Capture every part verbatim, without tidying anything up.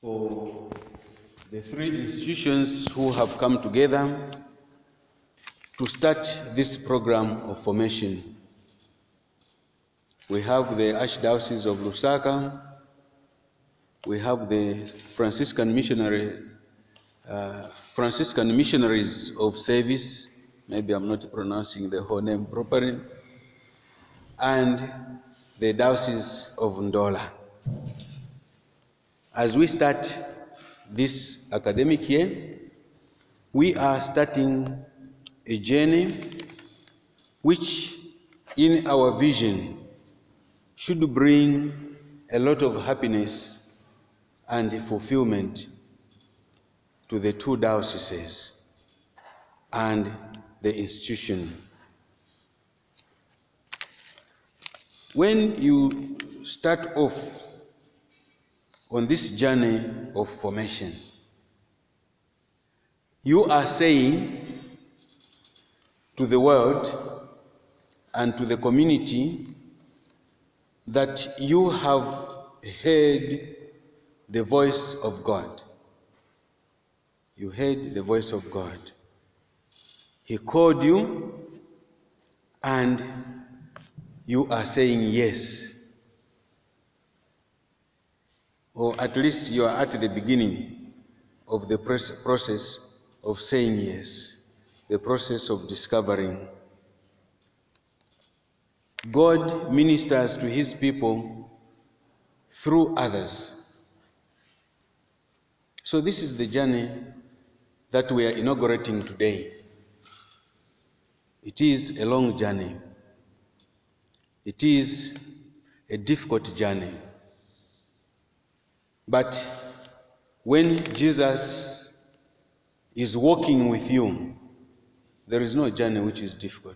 for the three institutions who have come together to start this program of formation. We have the Archdiocese of Lusaka, we have the Franciscan Missionary, uh, Franciscan Missionaries of Service, maybe I'm not pronouncing the whole name properly, and the Diocese of Ndola. As we start this academic year, we are starting a journey which, in our vision, should bring a lot of happiness and fulfillment to the two dioceses and the institution. When you start off on this journey of formation, you are saying to the world and to the community that you have heard the voice of God. You heard the voice of God. He called you, and you are saying yes. Or at least you are at the beginning of the process of saying yes, the process of discovering. God ministers to his people through others. So this is the journey that we are inaugurating today. It is a long journey. It is a difficult journey. But when Jesus is walking with you, there is no journey which is difficult.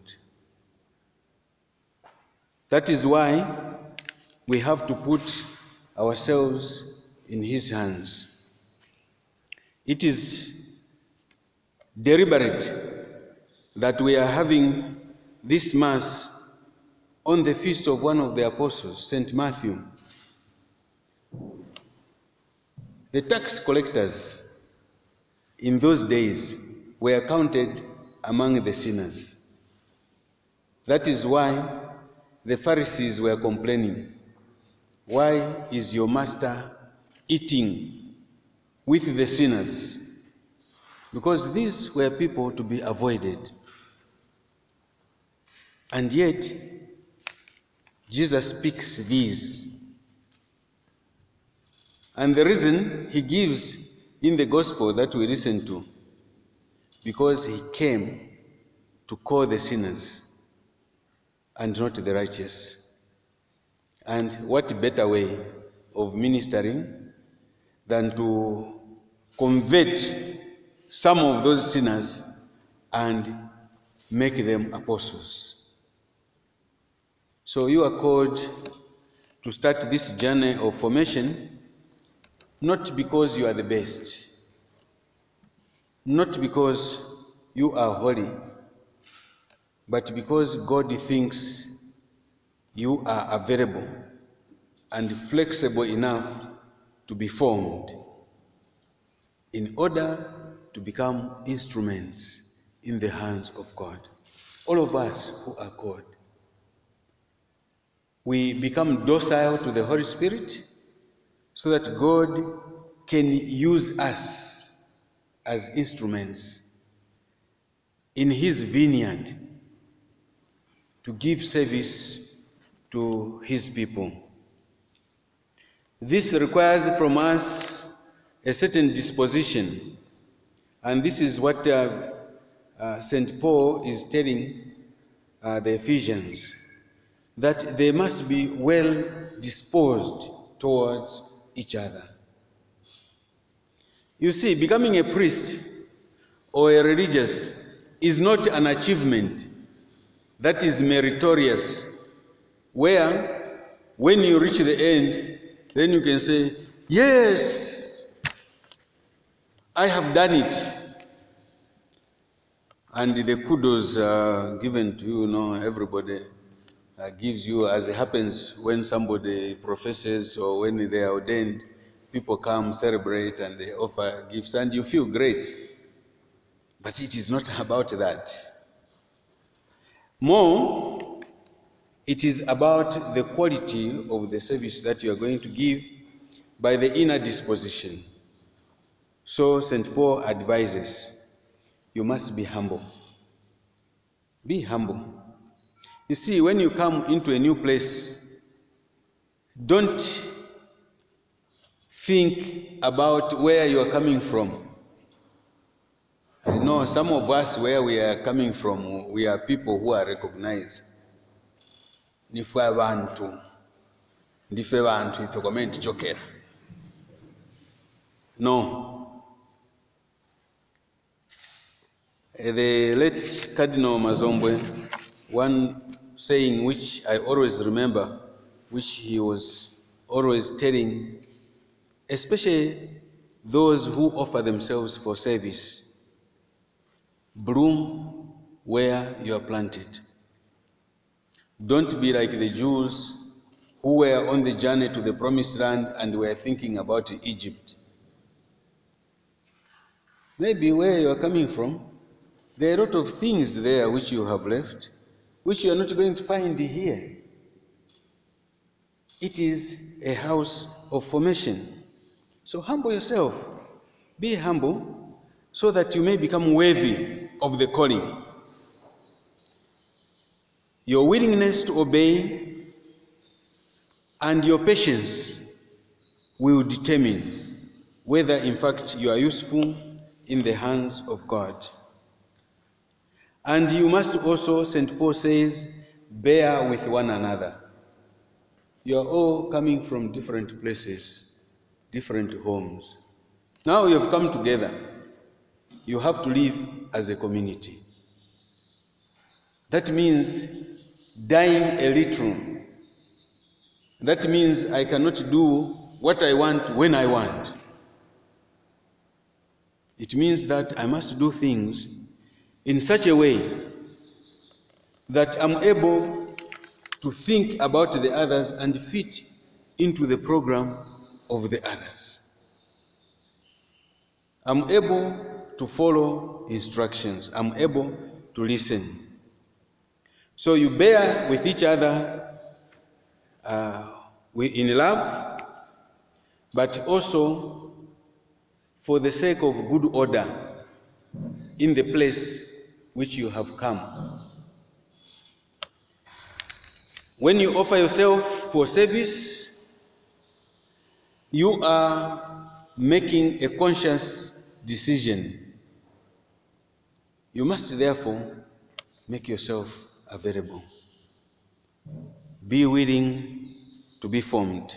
That is why we have to put ourselves in his hands. It is deliberate that we are having this Mass on the feast of one of the apostles, Saint Matthew. The tax collectors in those days were counted among the sinners. That is why the Pharisees were complaining. Why is your master eating with the sinners? Because these were people to be avoided. And yet, Jesus speaks these. And the reason he gives in the gospel that we listen to, because he came to call the sinners and not the righteous. And what better way of ministering than to convert some of those sinners and make them apostles. So you are called to start this journey of formation, not because you are the best, not because you are holy, but because God thinks you are available and flexible enough to be formed in order to become instruments in the hands of God. All of us who are called, we become docile to the Holy Spirit so that God can use us as instruments in his vineyard to give service to his people. This requires from us a certain disposition, and this is what uh, uh, Saint Paul is telling uh, the Ephesians, that they must be well disposed towards each other. You see, becoming a priest or a religious is not an achievement that is meritorious, where when you reach the end, then you can say, yes, I have done it. And the kudos are given to you, you know, everybody uh, gives you, as it happens when somebody professes or when they are ordained, people come, celebrate, and they offer gifts, and you feel great. But it is not about that. More, it is about the quality of the service that you are going to give by the inner disposition. So Saint Paul advises, you must be humble. Be humble. You see, when you come into a new place, don't think about where you are coming from. I know some of us, where we are coming from, we are people who are recognized. Nife abantu, ndife abantu, ife kwa menti chokera. No. The late Cardinal Mazombwe, one saying which I always remember, which he was always telling, especially those who offer themselves for service, bloom where you are planted. Don't be like the Jews who were on the journey to the promised land and were thinking about Egypt. Maybe where you are coming from, there are a lot of things there which you have left, which you are not going to find here. It is a house of formation. So humble yourself. Be humble so that you may become worthy of the calling. Your willingness to obey and your patience will determine whether in fact you are useful in the hands of God. And you must also, Saint Paul says, bear with one another. You are all coming from different places, different homes. Now you have come together. You have to live as a community. That means dying a little. That means I cannot do what I want when I want. It means that I must do things in such a way that I'm able to think about the others and fit into the program of the others. I'm able to follow instructions. I'm able to listen. So you bear with each other uh, in love, but also for the sake of good order in the place which you have come. When you offer yourself for service, you are making a conscious decision. You must therefore make yourself available. Be willing to be formed.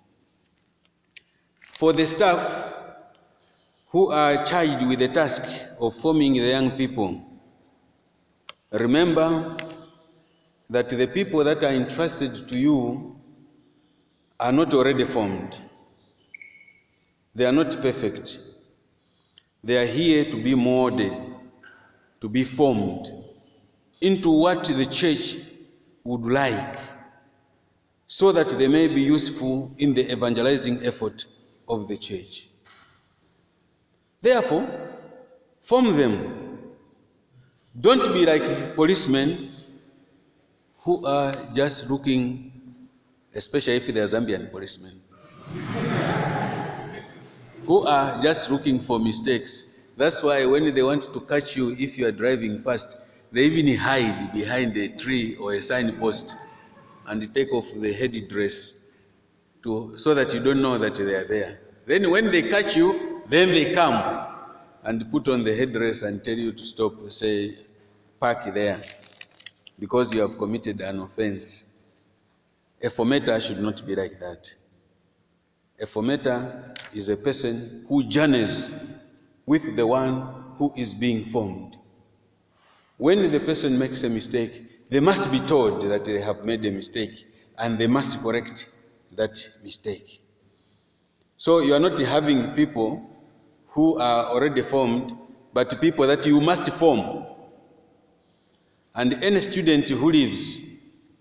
For the staff who are charged with the task of forming the young people, remember that the people that are entrusted to you are not already formed. They are not perfect. They are here to be molded, to be formed into what the church would like, so that they may be useful in the evangelizing effort of the church. Therefore, form them. Don't be like policemen who are just looking, especially if they are Zambian policemen, who are just looking for mistakes. That's why when they want to catch you if you are driving fast, they even hide behind a tree or a signpost and take off the headdress to, so that you don't know that they are there. Then when they catch you, then they come and put on the headdress and tell you to stop, say, park there, because you have committed an offense. A formator should not be like that. A formator is a person who journeys with the one who is being formed. When the person makes a mistake, they must be told that they have made a mistake and they must correct that mistake. So you are not having people who are already formed, but people that you must form. And any student who leaves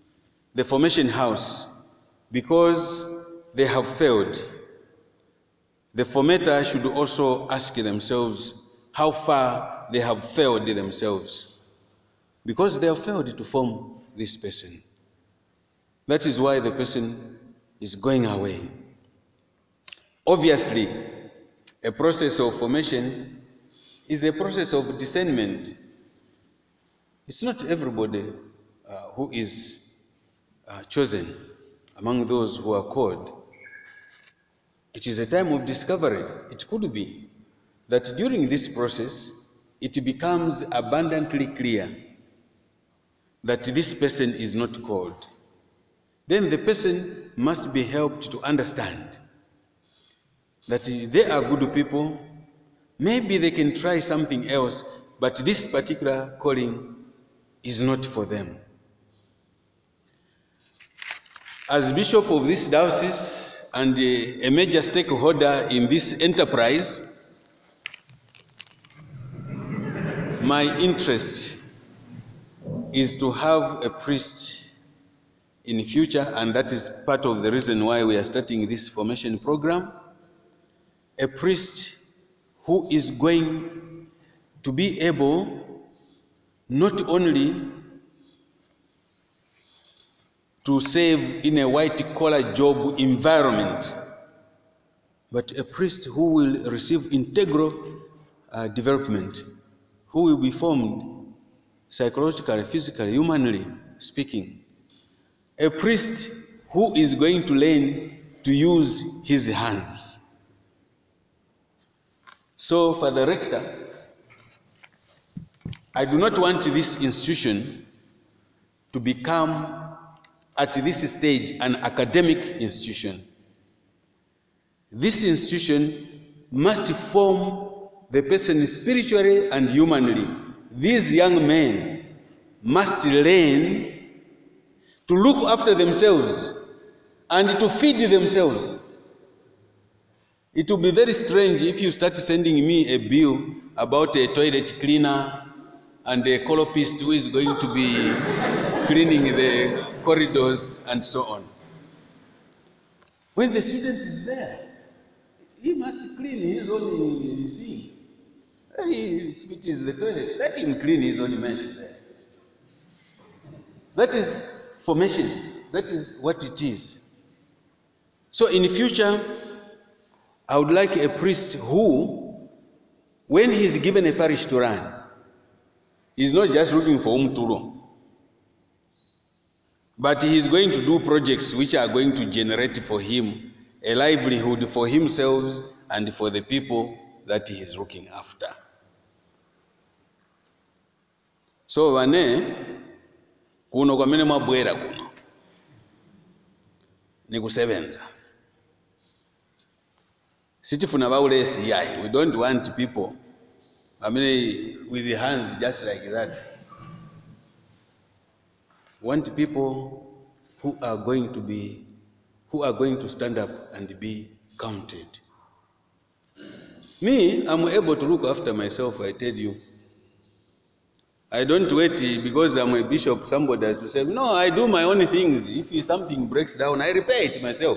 the formation house because they have failed, the formator should also ask themselves how far they have failed themselves, because they have failed to form this person. That is why the person is going away. Obviously, a process of formation is a process of discernment. It's not everybody uh, who is uh, chosen among those who are called. It is a time of discovery. It could be that during this process, it becomes abundantly clear that this person is not called. Then the person must be helped to understand that they are good people. Maybe they can try something else, but this particular calling is not for them. As bishop of this diocese and a major stakeholder in this enterprise, my interest is to have a priest in future, and that is part of the reason why we are starting this formation program, a priest who is going to be able not only to save in a white-collar job environment, but a priest who will receive integral uh, development, who will be formed psychologically, physically, humanly speaking. A priest who is going to learn to use his hands. So, for the rector, I do not want this institution to become, at this stage, an academic institution. This institution must form the person spiritually and humanly. These young men must learn to look after themselves and to feed themselves. It will be very strange if you start sending me a bill about a toilet cleaner and a colorist who is going to be cleaning the corridors and so on. When the student is there, he must clean his own thing. If it is the toilet, let him clean his own mess there. That is formation. That is what it is. So in the future, I would like a priest who, when he is given a parish to run, is not just looking for umturo, but he is going to do projects which are going to generate for him a livelihood for himself and for the people that he is looking after. So wane kuno kwa mene mabwera kuno ni kusevenza. Sitifuna baulesi yai. We don't want people, I mean, with the hands just like that. We want people who are going to be, who are going to stand up and be counted. Me, I'm able to look after myself, I tell you. I don't wait because I'm a bishop, somebody has to say, no, I do my own things. If something breaks down, I repair it myself.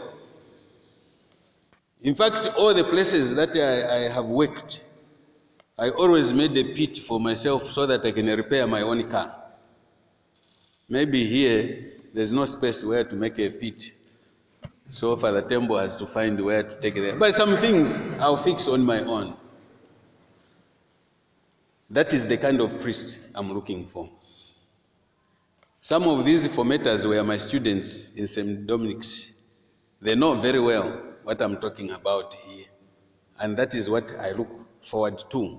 In fact, all the places that I, I have worked, I always made a pit for myself so that I can repair my own car. Maybe here, there's no space where to make a pit. So Father Tembo has to find where to take it there. But some things I'll fix on my own. That is the kind of priest I'm looking for. Some of these formators were my students in Saint Dominic's. They know very well what I'm talking about here. And that is what I look forward to.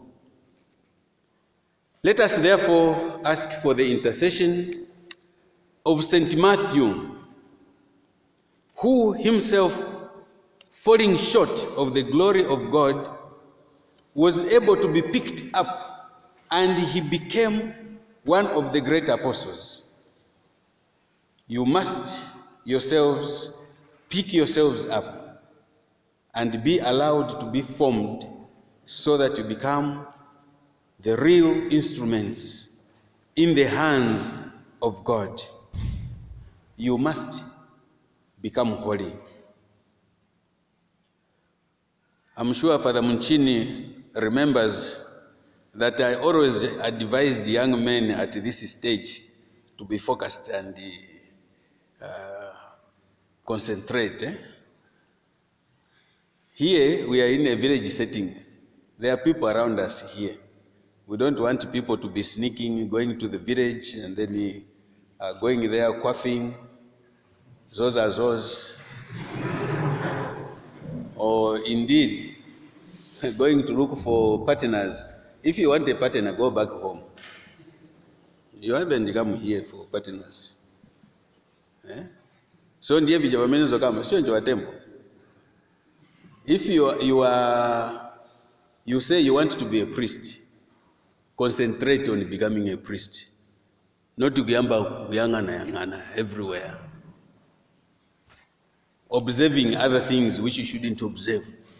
Let us therefore ask for the intercession of Saint Matthew, who himself, falling short of the glory of God, was able to be picked up and he became one of the great apostles. You must yourselves pick yourselves up and be allowed to be formed so that you become the real instruments in the hands of God. You must become holy. I'm sure Father Munchini remembers that I always advised young men at this stage to be focused and uh, concentrate. Eh? Here, we are in a village setting. There are people around us here. We don't want people to be sneaking, going to the village, and then uh, going there, quaffing, those are those. Or indeed, going to look for partners. If you want a partner, go back home. You haven't come here for partners. Eh? So ndiye vijavamenezo kama sio nje watembo. If you are, you are you say you want to be a priest, concentrate on becoming a priest, not to gamba yangana yangana everywhere, observing other things which you shouldn't observe.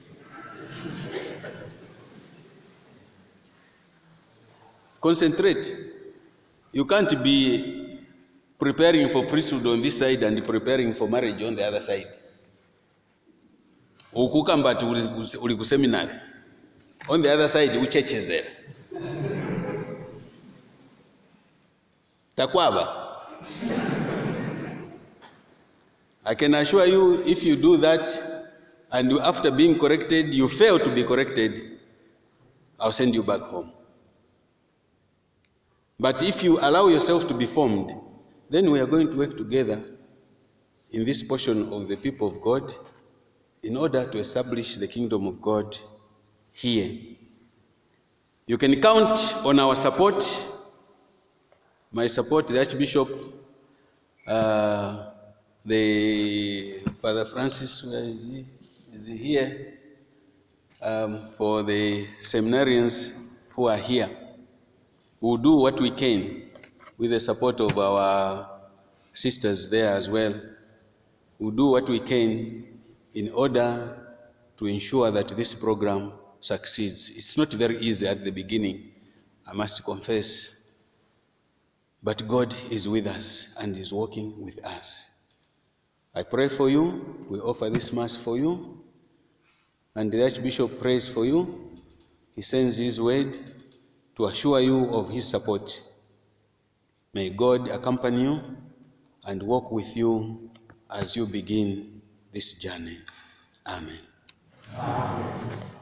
Concentrate. You can't be preparing for priesthood on this side and preparing for marriage on the other side. Ukukamba uli ku seminary. On the other side, uchechezera. Takwaba. I can assure you, if you do that, and after being corrected, you fail to be corrected, I'll send you back home. But if you allow yourself to be formed, then we are going to work together in this portion of the people of God in order to establish the kingdom of God here. You can count on our support, my support, the Archbishop, uh, the Father Francis, where is he? Is he here? Um, for the seminarians who are here. We'll do what we can with the support of our sisters there as well. We'll do what we can in order to ensure that this program succeeds. It's not very easy at the beginning, I must confess, but God is with us and is working with us. I pray for you, we offer this Mass for you, and the Archbishop prays for you. He sends his word to assure you of his support. May God accompany you and walk with you as you begin this journey. Amen. Amen.